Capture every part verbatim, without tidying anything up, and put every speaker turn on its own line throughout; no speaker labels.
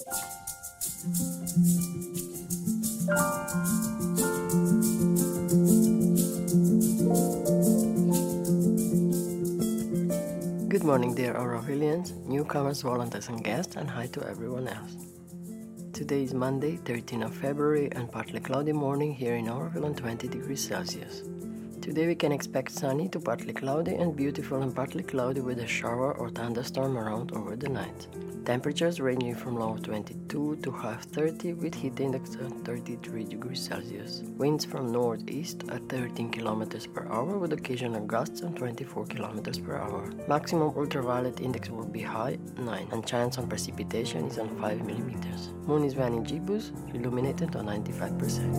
Good morning, dear Aurovilians, newcomers, volunteers and guests, and hi to everyone else. Today is Monday, thirteenth of February, and partly cloudy morning here in Auroville on twenty degrees Celsius. Today we can expect sunny to partly cloudy and beautiful and partly cloudy with a shower or thunderstorm around over the night. Temperatures ranging from low twenty-two to high thirty with heat index at thirty-three degrees Celsius. Winds from northeast at thirteen kilometers per hour with occasional gusts of twenty-four kilometers per hour. Maximum ultraviolet index will be high, nine, and chance on precipitation is on five millimeters. Moon is Vani Gibus, illuminated on ninety-five percent.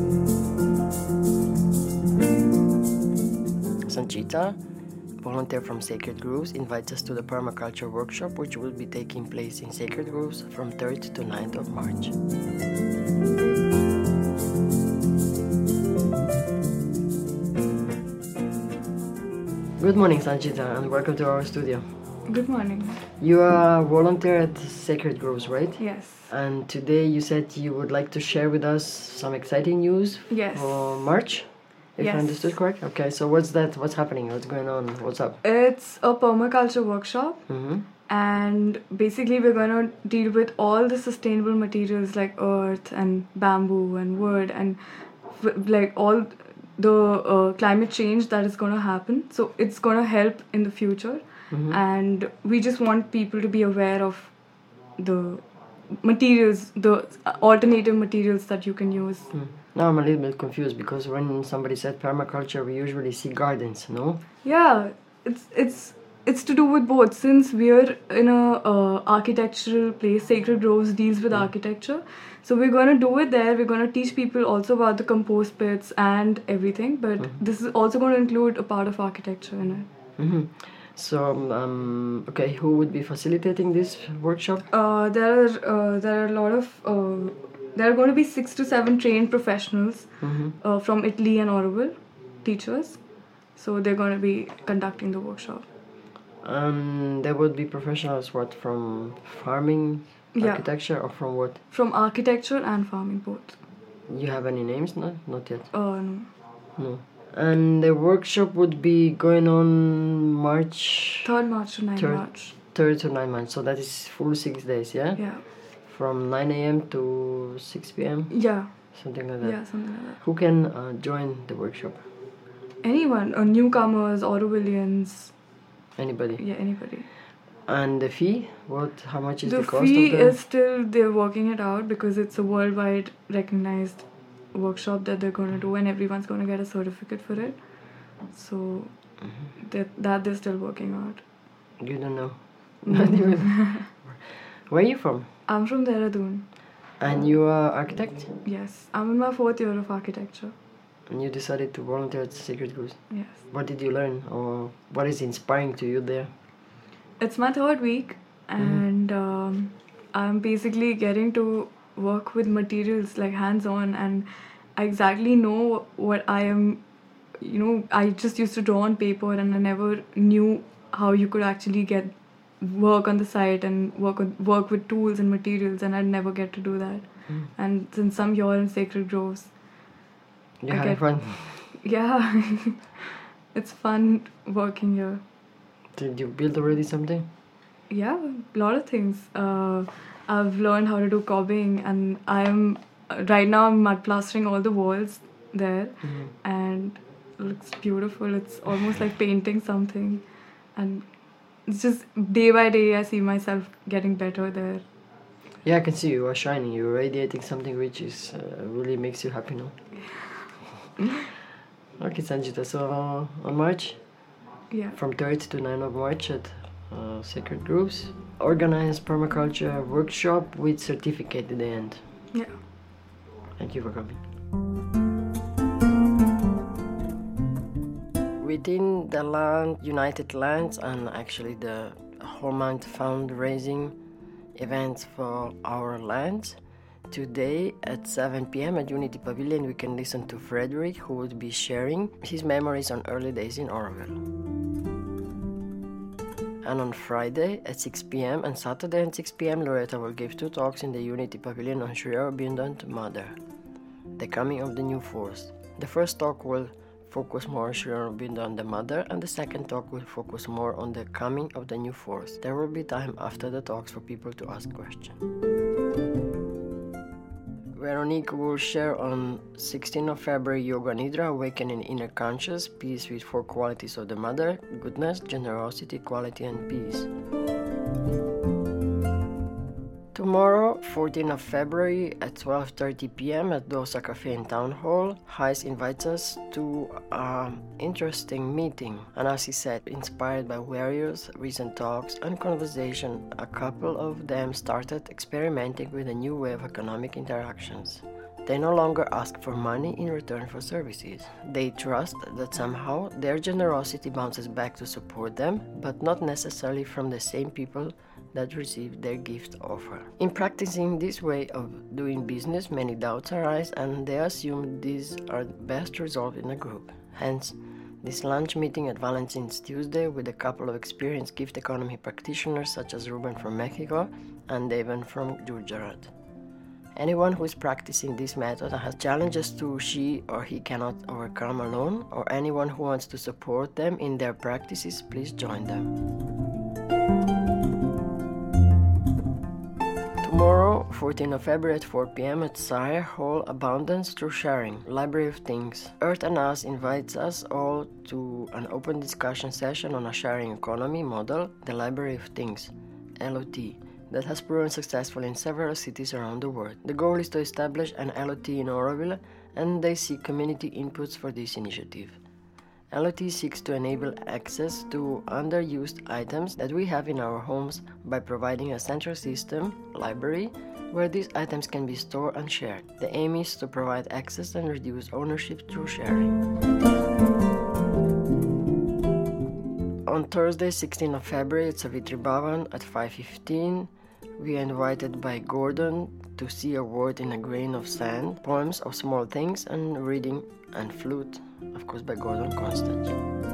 Sanchita, volunteer from Sacred Groves, invites us to the permaculture workshop which will be taking place in Sacred Groves from third to ninth of March. Good morning, Sanchita, and welcome to our studio.
Good morning.
You are a volunteer at Sacred Groves, right?
Yes.
And today you said you would like to share with us some exciting news
Yes.
for March? If
Yes.
I understood correct? Okay, so what's that? What's happening? What's going on? What's up?
It's a permaculture workshop,
Mm-hmm.
and basically we're going to deal with all the sustainable materials like earth and bamboo and wood and f- like all the uh, climate change that is going to happen. So it's going to help in the future,
Mm-hmm.
and we just want people to be aware of the materials, the alternative materials that you can use.
Mm. Now I'm a little bit confused because when somebody said permaculture, we usually see gardens, no?
Yeah, it's it's it's to do with both. Since we're in a uh, architectural place, Sacred Groves deals with architecture, so we're gonna do it there. We're gonna teach people also about the compost pits and everything. But
Mhm.
this is also going to include a part of architecture in it.
Mm-hmm. So, um, okay, who would be facilitating this workshop?
Uh, there are uh, there are a lot of uh, there are going to be six to seven trained professionals
Mm-hmm.
uh, from Italy and Auroville, teachers. So they're going to be conducting the workshop.
Um, there would be professionals, what, from farming,
Yeah.
architecture, or from what?
From architecture and farming both.
You have any names? No, not yet.
Uh, no.
No. And the workshop would be going on March
third March to ninth
Third.
March.
third to nine months. So that is full six days, yeah?
Yeah.
From nine a.m. to six p.m.
Yeah.
Something like that.
Yeah, something like that.
Who can uh, join the workshop?
Anyone, uh, newcomers, Aurovillians,
Anybody?
yeah, anybody.
And the fee? What? How much is the,
The
cost
fee
of the?
is still, they're working it out because it's a worldwide recognized workshop that they're going to do and everyone's going to get a certificate for it. So
Mhm.
that, that they're still working out.
You don't know.
No.
Not even. Where are you from?
I'm from Dehradun.
And you are architect?
Yes. I'm in my fourth year of architecture.
And you decided to volunteer at Sacred Groves.
Yes.
What did you learn, or what is inspiring to you there?
It's my third week, and um, I'm basically getting to work with materials like hands-on, and I exactly know what I am. You know, I just used to draw on paper, and I never knew how you could actually get work on the site and work on, work with tools and materials, and I'd never get to do that.
Mm.
And since I'm here in Sacred Groves,
You
I
having
get-
fun?
yeah, it's fun working here.
Did you build already something?
Yeah, a lot of things. Uh, I've learned how to do cobbing, and I'm right now I'm mud plastering all the walls there,
Mhm.
and it looks beautiful. It's almost like painting something, and it's just day by day I see myself getting better there.
Yeah, I can see you are shining. You're radiating something which is uh, really makes you happy, no? Okay, Sanjita. So uh, on March,
Yeah.
from third to ninth of March at uh, Sacred Groves, organized permaculture workshop with certificate at the end.
Yeah.
Thank you for coming. Within the Land United Lands and actually the Hormant fundraising events for our lands, today at seven p.m. at Unity Pavilion we can listen to Frederick, who will be sharing his memories on early days in Auroville. And on Friday at six p.m. and Saturday at six p.m. Loretta will give two talks in the Unity Pavilion on Sri Aurobindo Mother, the coming of the new force. The first talk will focus more on Sri Aurobindo and the Mother, and the second talk will focus more on the coming of the new force. There will be time after the talks for people to ask questions. Veronique will share on sixteenth of February Yoga Nidra, Awakening Inner Conscious, Peace with Four Qualities of the Mother, Goodness, Generosity, Quality and Peace. Tomorrow, fourteenth of February at twelve thirty p.m. at Dosa Cafe in Town Hall, Heis invites us to an interesting meeting. And as he said, inspired by various recent talks and conversation, a couple of them started experimenting with a new way of economic interactions. They no longer ask for money in return for services. They trust that somehow their generosity bounces back to support them, but not necessarily from the same people that receive their gift offer. In practicing this way of doing business, many doubts arise and they assume these are best resolved in a group. Hence, this lunch meeting at Valentine's Tuesday with a couple of experienced gift economy practitioners such as Ruben from Mexico and Devan from Gujarat. Anyone who is practicing this method and has challenges to she or he cannot overcome alone, or anyone who wants to support them in their practices, please join them. Tomorrow, fourteenth of February at four p.m. at Sire Hall, Abundance Through Sharing, Library of Things. Earth and Us invites us all to an open discussion session on a sharing economy model, the Library of Things, L O T, that has proven successful in several cities around the world. The goal is to establish an L O T in Auroville, and they seek community inputs for this initiative. L O T seeks to enable access to underused items that we have in our homes by providing a central system, library, where these items can be stored and shared. The aim is to provide access and reduce ownership through sharing. On Thursday, sixteenth of February at Savitri Bhavan at five fifteen, we are invited by Gordon to see a word in a grain of sand, poems of small things, and reading and flute, of course by Gordon Constance.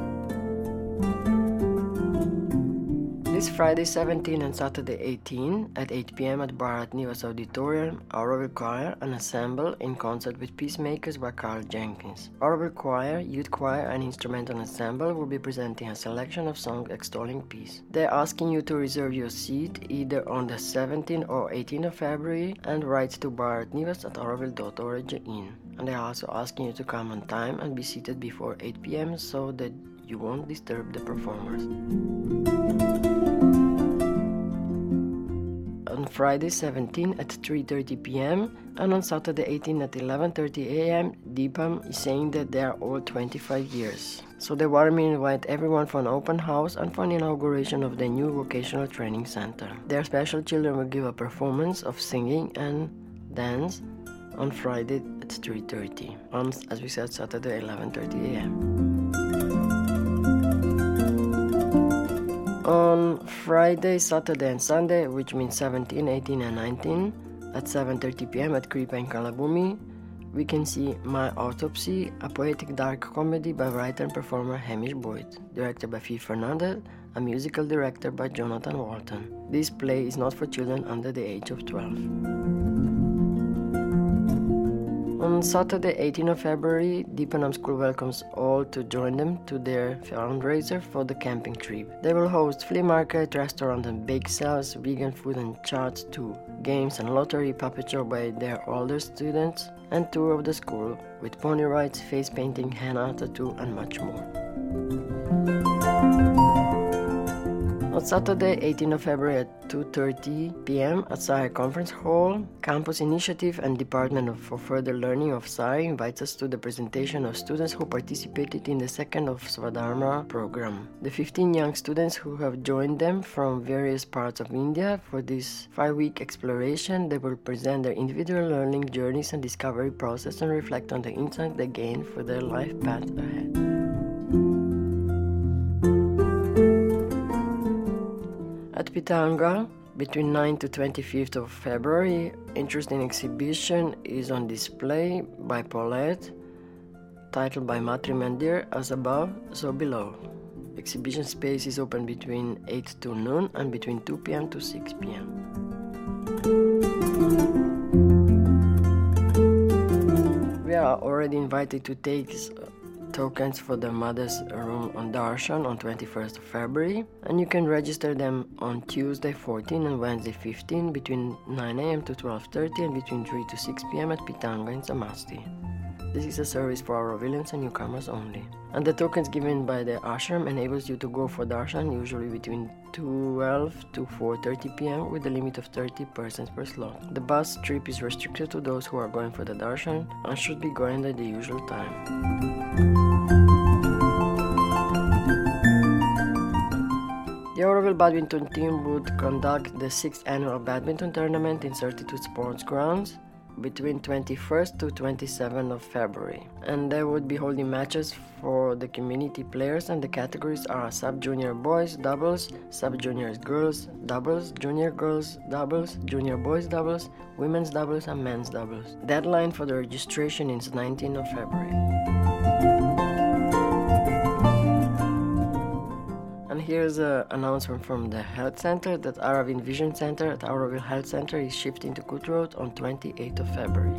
This Friday seventeenth and Saturday eighteenth at eight p.m. at Bharat Nivas Auditorium, Auroville Choir and Ensemble in concert with Peacemakers by Carl Jenkins. Auroville Choir, Youth Choir and Instrumental Ensemble will be presenting a selection of songs extolling peace. They're asking you to reserve your seat either on the seventeenth or eighteenth of February and write to Bharat Nivas at auroville dot org in. And they're also asking you to come on time and be seated before eight p.m. so that you won't disturb the performers. On Friday seventeenth at three thirty p.m. and on Saturday eighteenth at eleven thirty a.m. Deepam is saying that they are all twenty-five years. So they want me to invite everyone for an open house and for an inauguration of the new vocational training center. Their special children will give a performance of singing and dance on Friday at three thirty. On, as we said, Saturday eleven thirty a.m. On Friday, Saturday and Sunday, which means seventeen, eighteen and nineteen, at seven thirty p.m. at Kripa in Kalabumi, we can see My Autopsy, a poetic dark comedy by writer and performer Hamish Boyd, directed by Fee Fernandez, a musical director by Jonathan Walton. This play is not for children under the age of twelve. On Saturday, eighteenth of February, Deepanam School welcomes all to join them to their fundraiser for the camping trip. They will host flea market, restaurant and bake sales, vegan food and charts too, games and lottery, puppet show by their older students, and tour of the school with pony rides, face painting, henna, tattoo and much more. On Saturday, eighteenth of February at two thirty p.m. at Sire Conference Hall, Campus Initiative and Department for Further Learning of Sire invites us to the presentation of students who participated in the second of Swadharma program. The fifteen young students who have joined them from various parts of India for this five-week exploration, they will present their individual learning journeys and discovery process and reflect on the insight they gain for their life path ahead. At Pitanga, between ninth to twenty-fifth of February, interesting exhibition is on display by Paulette, titled by Matri Mandir, As Above, So Below. Exhibition space is open between eight to noon and between two p.m. to six p.m. We are already invited to take tokens for the Mother's Room on Darshan on twenty-first of February, and you can register them on Tuesday fourteen and Wednesday fifteen between nine a.m. to twelve thirty and between three to six p.m. at Pitanga in Samasti. This is a service for Aurovilians and newcomers only. And the tokens given by the ashram enables you to go for darshan usually between twelve to four thirty p.m. with a limit of thirty persons per slot. The bus trip is restricted to those who are going for the darshan and should be going at the usual time. The Auroville badminton team would conduct the sixth annual badminton tournament in Certitude Sports Grounds between twenty-first to twenty-seventh of February, and they would be holding matches for the community players, and the categories are sub-junior boys doubles, sub-junior girls doubles, junior girls doubles, junior boys doubles, women's doubles and men's doubles. Deadline for the registration is nineteenth of February. And here's an announcement from the health center that Aravind Vision Center at Auroville Health Center is shifting to Coot Road on twenty-eighth of February.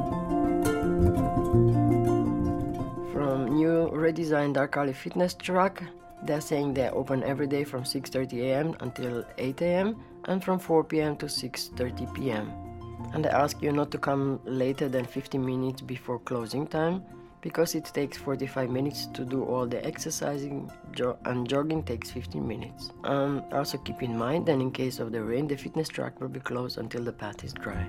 From new redesigned Dark Alley fitness track, they're saying they're open every day from six thirty a.m. until eight a.m. and from four p.m. to six thirty p.m. And they ask you not to come later than fifteen minutes before closing time, because it takes forty-five minutes to do all the exercising, jo- and jogging takes fifteen minutes. Um, also keep in mind that in case of the rain, the fitness track will be closed until the path is dry.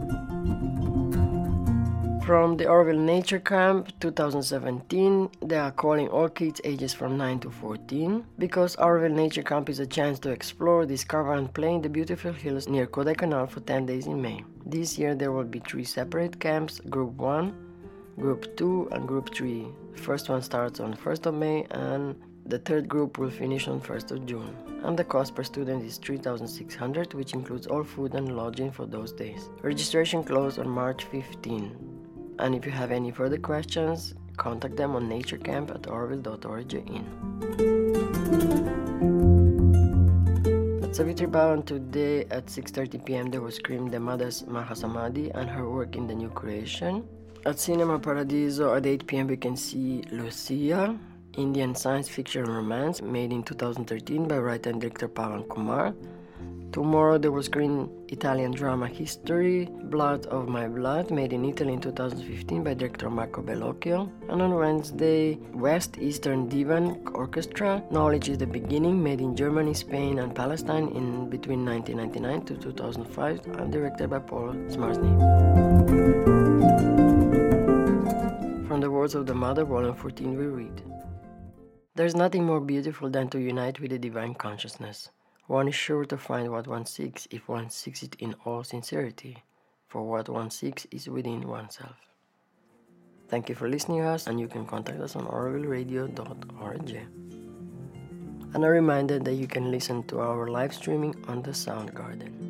From the Auroville Nature Camp twenty seventeen, they are calling all kids ages from nine to fourteen, because Auroville Nature Camp is a chance to explore, discover and play in the beautiful hills near Kodaikanal for ten days in May. This year there will be three separate camps, Group one, Group two and Group three. The first one starts on first of May and the third group will finish on first of June. And the cost per student is three thousand six hundred dollars, which includes all food and lodging for those days. Registration closed on March fifteenth. And if you have any further questions, contact them on naturecamp at auroville dot org in. At Savitri Bhavan today at six thirty p.m. there was screened the Mother's Mahasamadhi and her work in the new creation. At Cinema Paradiso at eight p.m. we can see Lucia, Indian science fiction romance made in two thousand thirteen by writer and director Pavan Kumar. Tomorrow they will screen Italian drama History, Blood of My Blood, made in Italy in two thousand fifteen by director Marco Bellocchio. And on Wednesday, West Eastern Divan Orchestra, Knowledge is the Beginning, made in Germany, Spain and Palestine in between nineteen ninety-nine to two thousand five, and directed by Paul Smarzny. From the Words of the Mother, Volume fourteen, we read: There is nothing more beautiful than to unite with the divine consciousness. One is sure to find what one seeks if one seeks it in all sincerity, for what one seeks is within oneself. Thank you for listening to us, and you can contact us on auroville radio dot org. And a reminder that you can listen to our live streaming on the Sound Garden.